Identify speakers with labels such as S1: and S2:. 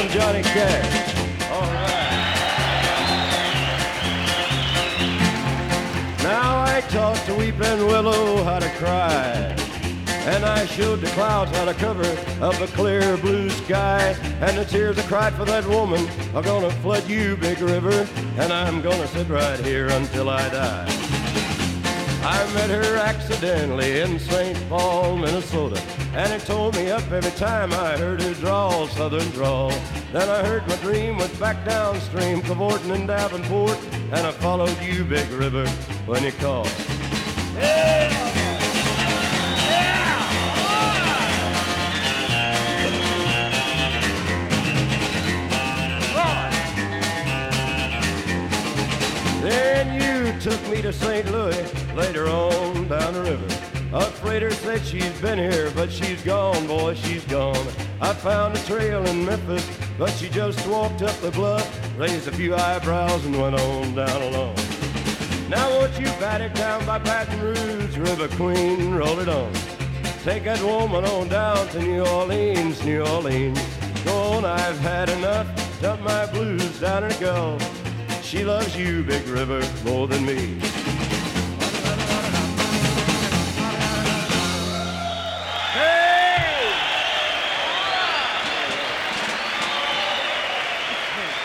S1: and Johnny Cash. All right. Now I taught the weeping willow how to cry, and I showed the clouds how to cover up a clear blue sky. And the tears I cried for that woman are gonna flood you, Big River, and I'm gonna sit right here until I die. I met her accidentally in St. Paul, Minnesota, and it tore me up every time I heard her drawl, southern drawl. Then I heard my dream was back downstream, cavorting in Davenport, and I followed you, Big River, when you called. Yeah! Then you took me to St. Louis, later on down the river. A freighter said she's been here, but she's gone, boy, she's gone. I found a trail in Memphis, but she just walked up the bluff, raised a few eyebrows and went on down alone. Now won't you bat it down by Baton Rouge, River Queen, roll it on. Take that woman on down to New Orleans, New Orleans. Go on, I've had enough, dump my blues down in the Gulf. She loves you, Big River, more than me.